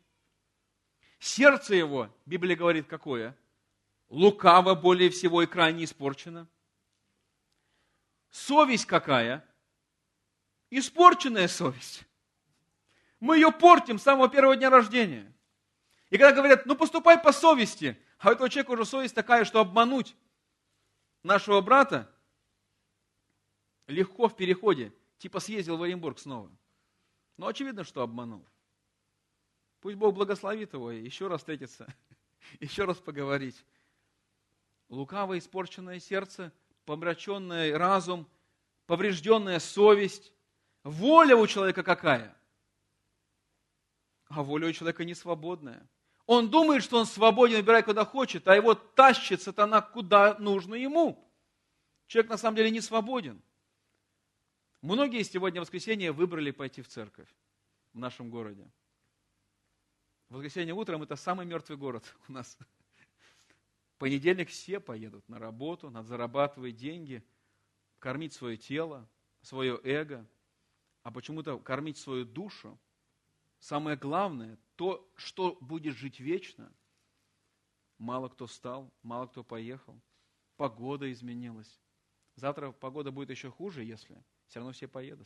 Сердце его, Библия говорит, какое? Лукаво более всего и крайне испорчено. Совесть какая? Испорченная совесть. Мы ее портим с самого первого дня рождения. И когда говорят, ну поступай по совести, а у этого человека уже совесть такая, что обмануть нашего брата легко в переходе, типа съездил в Оренбург снова. Но очевидно, что обманул. Пусть Бог благословит его и еще раз встретиться, еще раз поговорить. Лукавое испорченное сердце, помраченный разум, поврежденная совесть. Воля у человека какая? А воля у человека не свободная. Он думает, что он свободен, выбирает куда хочет, а его тащит сатана куда нужно ему. Человек на самом деле не свободен. Многие сегодня в воскресенье выбрали пойти в церковь в нашем городе. В воскресенье утром это самый мертвый город у нас. В понедельник все поедут на работу, надо зарабатывать деньги, кормить свое тело, свое эго, а почему-то кормить свою душу. Самое главное, то, что будет жить вечно. Мало кто встал, мало кто поехал. Погода изменилась. Завтра погода будет еще хуже, если все равно все поедут.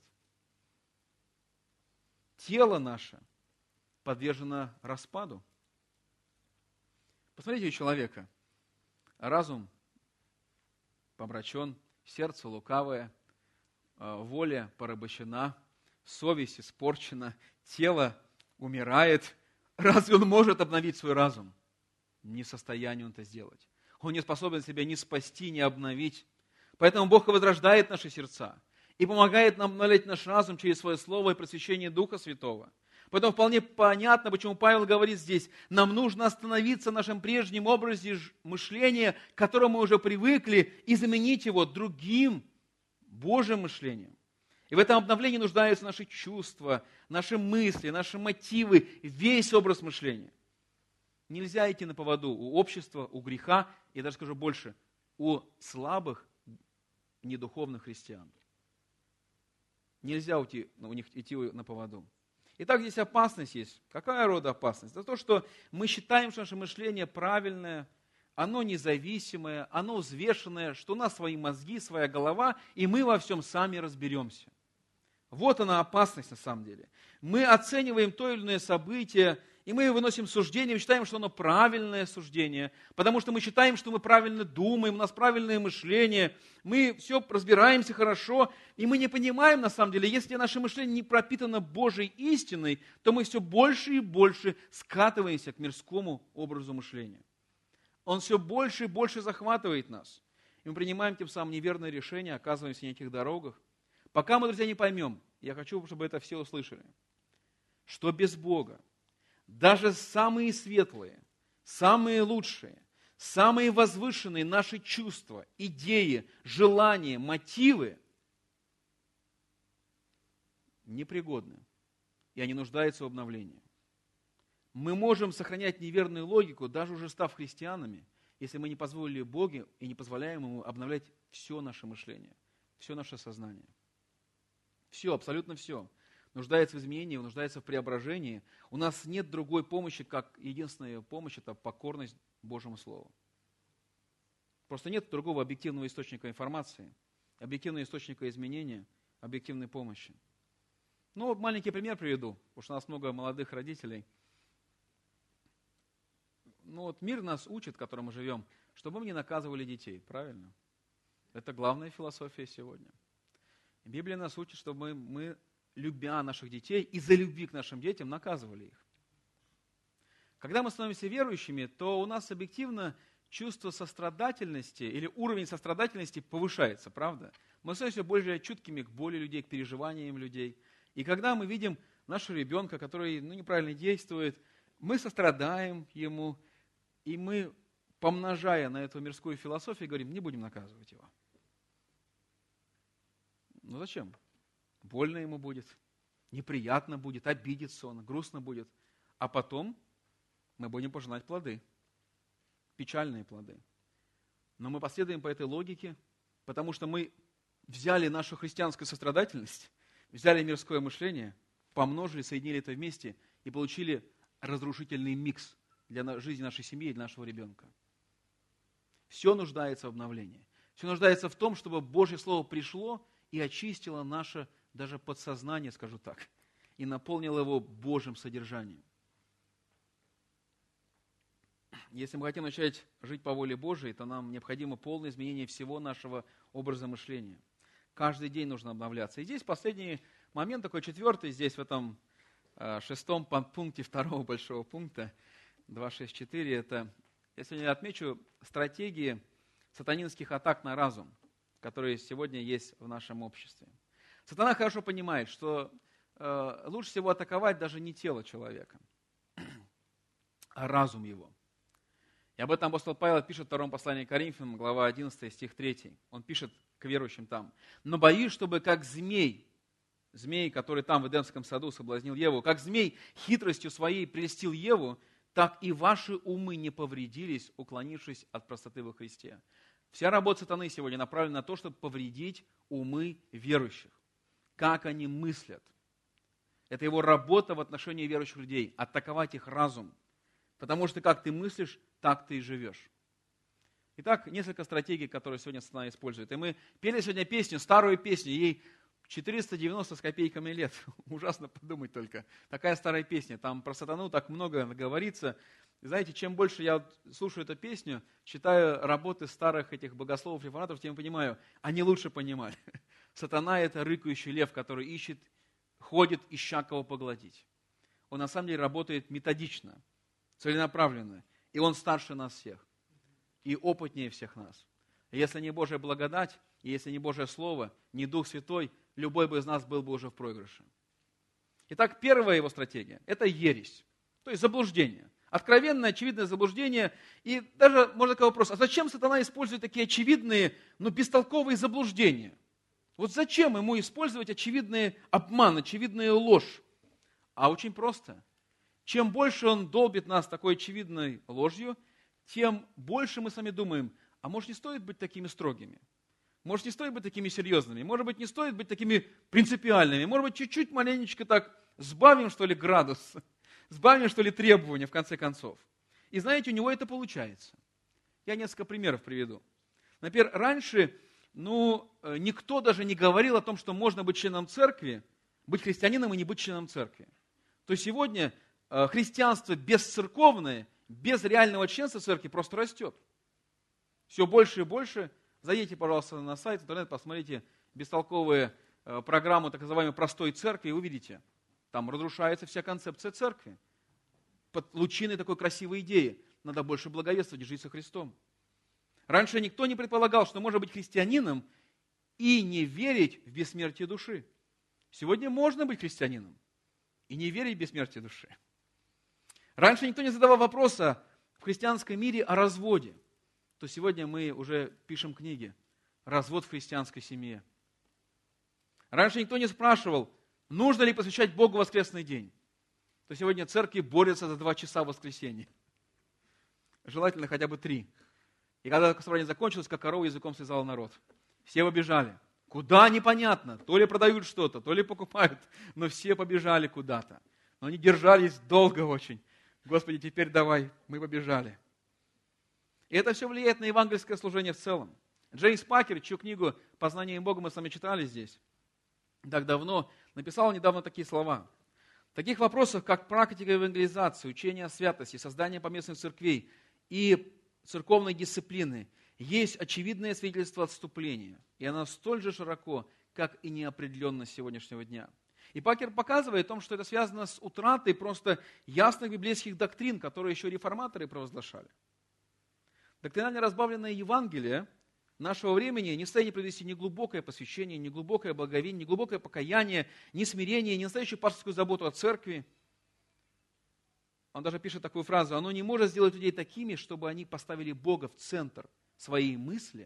Тело наше подвержено распаду. Посмотрите у человека. Разум помрачен, сердце лукавое, воля порабощена, совесть испорчена, тело умирает. Разве он может обновить свой разум? Не в состоянии он это сделать. Он не способен себя ни спасти, ни обновить. Поэтому Бог и возрождает наши сердца и помогает нам обновлять наш разум через свое Слово и просвещение Духа Святого. Поэтому вполне понятно, почему Павел говорит здесь, нам нужно остановиться в нашем прежнем образе мышления, к которому мы уже привыкли, и заменить его другим Божьим мышлением. И в этом обновлении нуждаются наши чувства, наши мысли, наши мотивы, весь образ мышления. Нельзя идти на поводу у общества, у греха, и даже скажу больше, у слабых, недуховных христиан. Нельзя уйти, у них идти на поводу. Итак, здесь опасность есть. Какая рода опасность? Это то, что мы считаем, что наше мышление правильное, оно независимое, оно взвешенное, что у нас свои мозги, своя голова, и мы во всем сами разберемся. Вот она опасность на самом деле. Мы оцениваем то или иное событие, и мы выносим суждение, мы считаем, что оно правильное суждение, потому что мы считаем, что мы правильно думаем, у нас правильное мышление, мы все разбираемся хорошо, и мы не понимаем на самом деле, если наше мышление не пропитано Божьей истиной, то мы все больше и больше скатываемся к мирскому образу мышления. Он все больше и больше захватывает нас. И мы принимаем тем самым неверное решение, оказываемся на этих дорогах. Пока мы, друзья, не поймем, я хочу, чтобы это все услышали, что без Бога даже самые светлые, самые лучшие, самые возвышенные наши чувства, идеи, желания, мотивы непригодны, и они нуждаются в обновлении. Мы можем сохранять неверную логику, даже уже став христианами, если мы не позволили Богу и не позволяем Ему обновлять все наше мышление, все наше сознание. Все, абсолютно все. Нуждается в изменении, нуждается в преображении. У нас нет другой помощи, как единственная помощь – это покорность Божьему Слову. Просто нет другого объективного источника информации, объективного источника изменения, объективной помощи. Ну, маленький пример приведу, потому что у нас много молодых родителей. Ну, вот мир нас учит, в котором мы живем, чтобы мы не наказывали детей, правильно? Это главная философия сегодня. Библия нас учит, чтобы мы, мы любя наших детей, из-за любви к нашим детям наказывали их. Когда мы становимся верующими, то у нас объективно чувство сострадательности или уровень сострадательности повышается, правда? Мы становимся более чуткими к боли людей, к переживаниям людей. И когда мы видим нашего ребенка, который ну, неправильно действует, мы сострадаем ему, и мы, помножая на эту мирскую философию, говорим, не будем наказывать его. Ну зачем? Больно ему будет, неприятно будет, обидится он, грустно будет. А потом мы будем пожинать плоды, печальные плоды. Но мы последуем по этой логике, потому что мы взяли нашу христианскую сострадательность, взяли мирское мышление, помножили, соединили это вместе и получили разрушительный микс для жизни нашей семьи и для нашего ребенка. Все нуждается в обновлении. Все нуждается в том, чтобы Божье Слово пришло и очистило наше даже подсознание, скажу так, и наполнило его Божьим содержанием. Если мы хотим начать жить по воле Божией, то нам необходимо полное изменение всего нашего образа мышления. Каждый день нужно обновляться. И здесь последний момент, такой четвертый, здесь в этом э, шестом пункте второго большого пункта, два шесть четыре, это, я сегодня отмечу, стратегии сатанинских атак на разум, которые сегодня есть в нашем обществе. Сатана хорошо понимает, что э, лучше всего атаковать даже не тело человека, а разум его. И об этом апостол Павел пишет в втором послании к Коринфянам, глава одиннадцатая, стих третий. Он пишет к верующим там. «Но боюсь, чтобы как змей, змей, который там в Эдемском саду соблазнил Еву, как змей хитростью своей прельстил Еву, так и ваши умы не повредились, уклонившись от простоты во Христе». Вся работа сатаны сегодня направлена на то, чтобы повредить умы верующих. Как они мыслят. Это его работа в отношении верующих людей. Атаковать их разум. Потому что как ты мыслишь, так ты и живешь. Итак, несколько стратегий, которые сегодня сатана использует. И мы пели сегодня песню, старую песню, ей четыреста девяносто с копейками лет. Ужасно подумать только. Такая старая песня. Там про сатану так много говорится. И знаете, чем больше я слушаю эту песню, читаю работы старых этих богословов, реформаторов, тем понимаю, они лучше понимали. Сатана – это рыкающий лев, который ищет, ходит, ища кого поглотить. Он на самом деле работает методично, целенаправленно. И он старше нас всех. И опытнее всех нас. И если не Божья благодать, и если не Божье Слово, не Дух Святой, любой бы из нас был бы уже в проигрыше. Итак, первая его стратегия – это ересь, то есть заблуждение. Откровенное, очевидное заблуждение. И даже можно такой вопрос, а зачем сатана использует такие очевидные, но бестолковые заблуждения? Вот зачем ему использовать очевидный обман, очевидную ложь? А очень просто. Чем больше он долбит нас такой очевидной ложью, тем больше мы сами думаем, а может не стоит быть такими строгими? Может не стоит быть такими серьезными? Может быть не стоит быть такими принципиальными? Может быть чуть-чуть маленечко так сбавим, что ли, градус? Сбавим, что ли, требования в конце концов? И знаете, у него это получается. Я несколько примеров приведу. Например, раньше ну, никто даже не говорил о том, что можно быть членом церкви, быть христианином и не быть членом церкви. То есть сегодня христианство бесцерковное, без реального членства церкви просто растет. Все больше и больше. Зайдите, пожалуйста, на сайт, интернет, посмотрите бестолковые программы так называемой простой церкви, и увидите, там разрушается вся концепция церкви. Под лучиной такой красивой идеи. Надо больше благовествовать и жить со Христом. Раньше никто не предполагал, что можно быть христианином и не верить в бессмертие души. Сегодня можно быть христианином и не верить в бессмертие души. Раньше никто не задавал вопроса в христианском мире о разводе. То сегодня мы уже пишем книги «Развод в христианской семье». Раньше никто не спрашивал, нужно ли посвящать Богу воскресный день. То сегодня церкви борются за два часа в воскресенье. Желательно хотя бы три. И когда собрание закончилось, как корова языком связала народ. Все побежали. Куда, непонятно. То ли продают что-то, то ли покупают. Но все побежали куда-то. Но они держались долго очень. Господи, теперь давай, мы побежали. И это все влияет на евангельское служение в целом. Джеймс Пакер, чью книгу «Познание Бога» мы с вами читали здесь, так давно, написал недавно такие слова. В таких вопросах, как практика евангелизации, учение о святости, создание поместных церквей и церковной дисциплины, есть очевидное свидетельство отступления, и оно столь же широко, как и неопределенность сегодняшнего дня. И Пакер показывает о том, что это связано с утратой просто ясных библейских доктрин, которые еще реформаторы провозглашали. Доктринально разбавленное Евангелие нашего времени не в состоянии привести ни глубокое посвящение, ни глубокое благовение, ни глубокое покаяние, ни смирение, ни настоящую пасторскую заботу о церкви. Он даже пишет такую фразу: оно не может сделать людей такими, чтобы они поставили Бога в центр своей мысли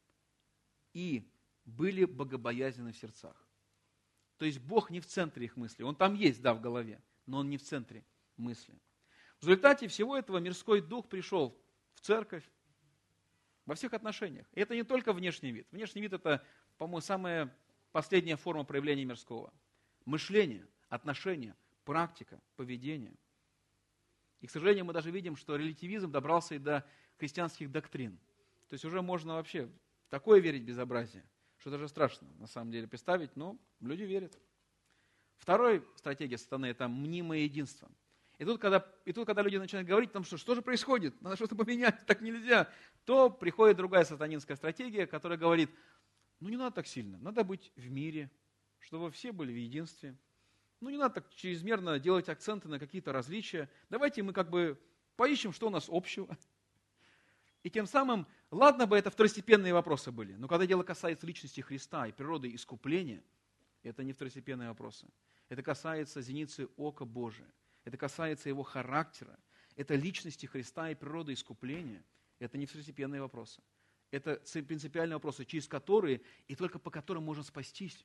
и были богобоязненны в сердцах. То есть Бог не в центре их мысли. Он там есть, да, в голове, но Он не в центре мысли. В результате всего этого мирской дух пришел в церковь во всех отношениях. И это не только внешний вид. Внешний вид – это, по-моему, самая последняя форма проявления мирского. Мышление, отношения, практика, поведение. И, к сожалению, мы даже видим, что релятивизм добрался и до христианских доктрин. То есть уже можно вообще в такое верить безобразие, что даже страшно на самом деле представить, но люди верят. Вторая стратегия сатаны – это мнимое единство. И тут, когда, и тут, когда люди начинают говорить, там, что, что же происходит, надо что-то поменять, так нельзя, то приходит другая сатанинская стратегия, которая говорит, ну не надо так сильно, надо быть в мире, чтобы все были в единстве. Ну не надо так чрезмерно делать акценты на какие-то различия. Давайте мы как бы поищем, что у нас общего. И тем самым, ладно бы это второстепенные вопросы были, но когда дело касается личности Христа и природы искупления, это не второстепенные вопросы. Это касается зеницы ока Божия. Это касается его характера. Это личности Христа и природы искупления. Это не второстепенные вопросы. Это принципиальные вопросы, через которые и только по которым можно спастись.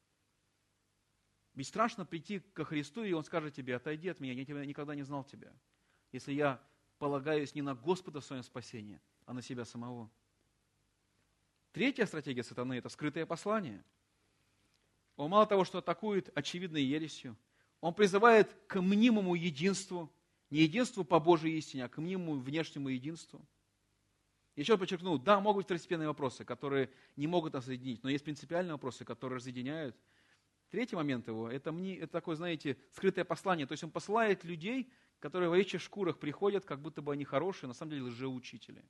Ведь страшно прийти ко Христу, и Он скажет тебе: отойди от меня, я тебя никогда не знал тебя. Если я полагаюсь не на Господа в своем спасении, а на себя самого. Третья стратегия сатаны – это скрытое послание. Он мало того, что атакует очевидной ересью, он призывает к мнимому единству, не единству по Божьей истине, а к мнимому внешнему единству. Еще подчеркну, да, могут быть второстепенные вопросы, которые не могут нас соединить, но есть принципиальные вопросы, которые разъединяют. Третий момент его, это, мне, это такое, знаете, скрытое послание. То есть он посылает людей, которые в овечьих шкурах приходят, как будто бы они хорошие, на самом деле лжеучители.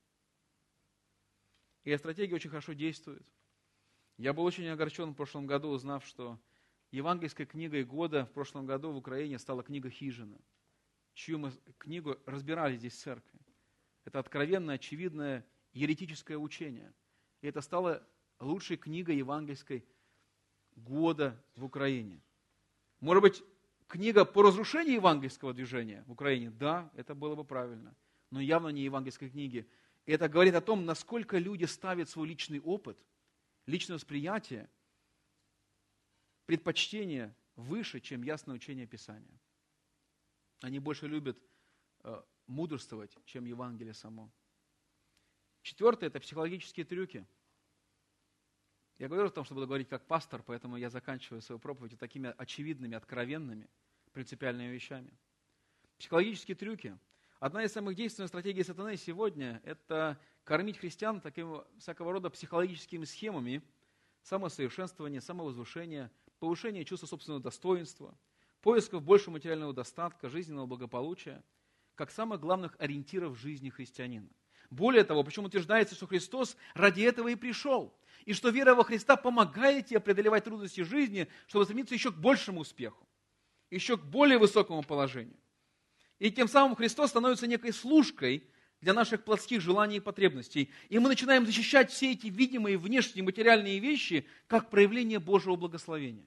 И эта стратегия очень хорошо действует. Я был очень огорчен в прошлом году, узнав, что евангельской книгой года в прошлом году в Украине стала книга «Хижина», чью мы книгу разбирали здесь в церкви. Это откровенное, очевидное еретическое учение. И это стало лучшей книгой евангельской года в Украине. Может быть, книга по разрушению евангельского движения в Украине, да, это было бы правильно, но явно не евангельской книги. И это говорит о том, насколько люди ставят свой личный опыт, личное восприятие, предпочтение выше, чем ясное учение Писания. Они больше любят э, мудрствовать, чем Евангелие само. Четвертое – это психологические трюки. Я говорю о том, что буду говорить как пастор, поэтому я заканчиваю свою проповедь такими очевидными, откровенными, принципиальными вещами. Психологические трюки. Одна из самых действенных стратегий сатаны сегодня – это кормить христиан таким всякого рода психологическими схемами самосовершенствования, самовозвышения, повышения чувства собственного достоинства, поисков большего материального достатка, жизненного благополучия, как самых главных ориентиров жизни христианина. Более того, причем утверждается, что Христос ради этого и пришел, и что вера во Христа помогает тебе преодолевать трудности жизни, чтобы стремиться еще к большему успеху, еще к более высокому положению. И тем самым Христос становится некой служкой для наших плотских желаний и потребностей. И мы начинаем защищать все эти видимые внешние материальные вещи как проявление Божьего благословения.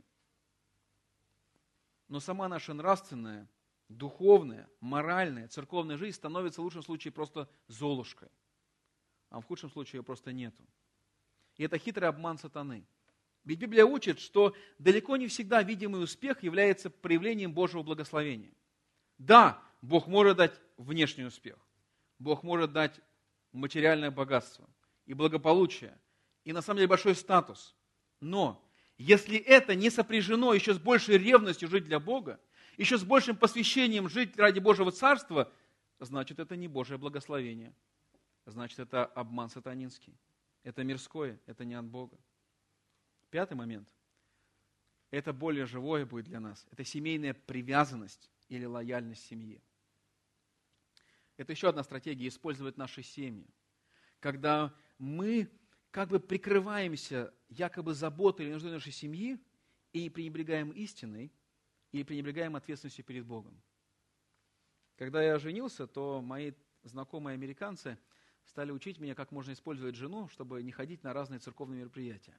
Но сама наша нравственная, духовная, моральная, церковная жизнь становится в лучшем случае просто золушкой, а в худшем случае ее просто нету. И это хитрый обман сатаны. Ведь Библия учит, что далеко не всегда видимый успех является проявлением Божьего благословения. Да, Бог может дать внешний успех, Бог может дать материальное богатство и благополучие, и на самом деле большой статус. Но если это не сопряжено еще с большей ревностью жить для Бога, еще с большим посвящением жить ради Божьего Царства, значит, это не Божье благословение. Значит, это обман сатанинский. Это мирское, это не от Бога. Пятый момент. Это более живое будет для нас. Это семейная привязанность или лояльность семье. Это еще одна стратегия – использовать наши семьи. Когда мы как бы прикрываемся якобы заботой или нуждой нашей семьи и пренебрегаем истиной, и пренебрегаем ответственностью перед Богом. Когда я женился, то мои знакомые американцы стали учить меня, как можно использовать жену, чтобы не ходить на разные церковные мероприятия.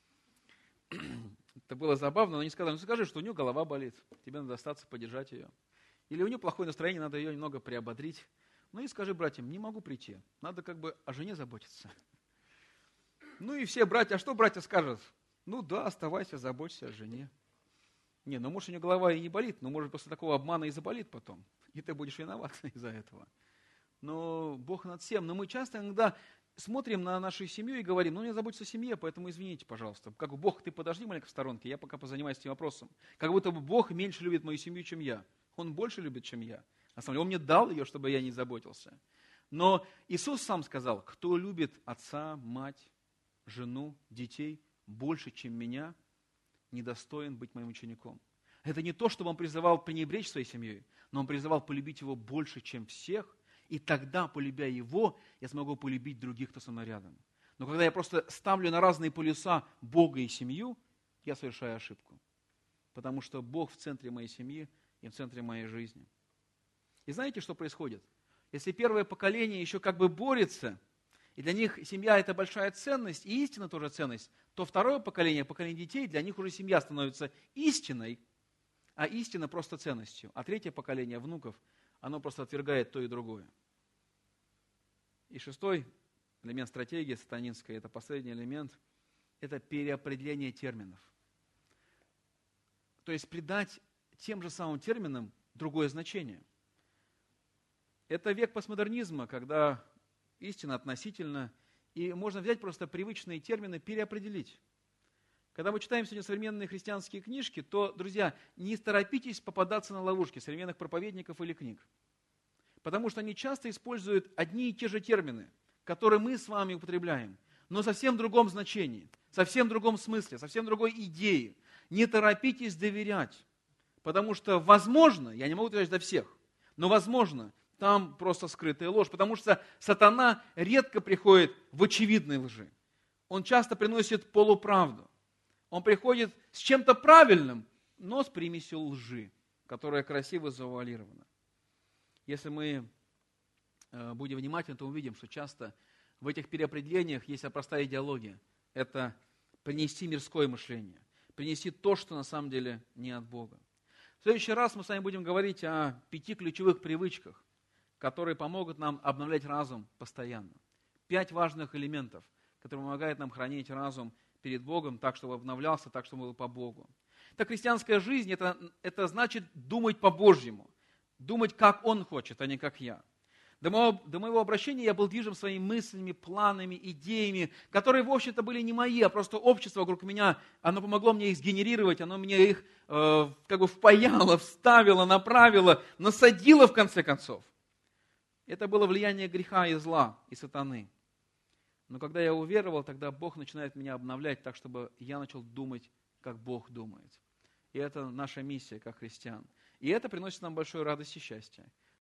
Это было забавно, но они сказали: ну скажи, что у нее голова болит, тебе надо остаться, поддержать ее. Или у нее плохое настроение, надо ее немного приободрить. Ну и скажи братьям: не могу прийти, надо как бы о жене заботиться. Ну и все братья, а что братья скажут? Ну да, оставайся, заботься о жене. Не, ну может у нее голова и не болит, но может после такого обмана и заболит потом. И ты будешь виноват из-за этого. Но Бог над всем. Но мы часто иногда смотрим на нашу семью и говорим: ну, мне заботится о семье, поэтому извините, пожалуйста. Как бы Бог, ты подожди маленько в сторонке, я пока позанимаюсь этим вопросом. Как будто бы Бог меньше любит мою семью, чем я. Он больше любит, чем я. На самом деле, Он мне дал ее, чтобы я не заботился. Но Иисус сам сказал: кто любит отца, мать, жену, детей больше, чем меня, недостоин быть моим учеником. Это не то, чтобы Он призывал пренебречь своей семьей, но Он призывал полюбить Его больше, чем всех, и тогда, полюбя Его, я смогу полюбить других, кто со мной рядом. Но когда я просто ставлю на разные полюса Бога и семью, я совершаю ошибку. Потому что Бог в центре моей семьи и в центре моей жизни. И знаете, что происходит? Если первое поколение еще как бы борется, и для них семья – это большая ценность, и истина тоже ценность, то второе поколение, поколение детей, для них уже семья становится истиной, а истина просто ценностью. А третье поколение внуков, оно просто отвергает то и другое. И шестой элемент стратегии сатанинской, это последний элемент, это переопределение терминов. То есть придать тем же самым терминам другое значение. Это век постмодернизма, когда истина относительно, и можно взять просто привычные термины, переопределить. Когда мы читаем сегодня современные христианские книжки, то, друзья, не торопитесь попадаться на ловушки современных проповедников или книг. Потому что они часто используют одни и те же термины, которые мы с вами употребляем, но совсем в другом значении, совсем в другом смысле, совсем другой идее. Не торопитесь доверять, потому что, возможно, я не могу утверждать за всех, но, возможно, там просто скрытая ложь, потому что сатана редко приходит в очевидной лжи. Он часто приносит полуправду. Он приходит с чем-то правильным, но с примесью лжи, которая красиво завуалирована. Если мы будем внимательны, то увидим, что часто в этих переопределениях есть простая идеология. Это принести мирское мышление, принести то, что на самом деле не от Бога. В следующий раз мы с вами будем говорить о пяти ключевых привычках, которые помогут нам обновлять разум постоянно. Пять важных элементов, которые помогают нам хранить разум перед Богом так, чтобы обновлялся, так, чтобы был по Богу. Так христианская жизнь это, – это значит думать по-божьему, думать, как Он хочет, а не как я. До моего, до моего обращения я был движим своими мыслями, планами, идеями, которые, в общем-то, были не мои, а просто общество вокруг меня. Оно помогло мне их сгенерировать, оно мне их э, как бы впаяло, вставило, направило, насадило в конце концов. Это было влияние греха и зла, и сатаны. Но когда я уверовал, тогда Бог начинает меня обновлять так, чтобы я начал думать, как Бог думает. И это наша миссия, как христиан. И это приносит нам большую радость и счастье.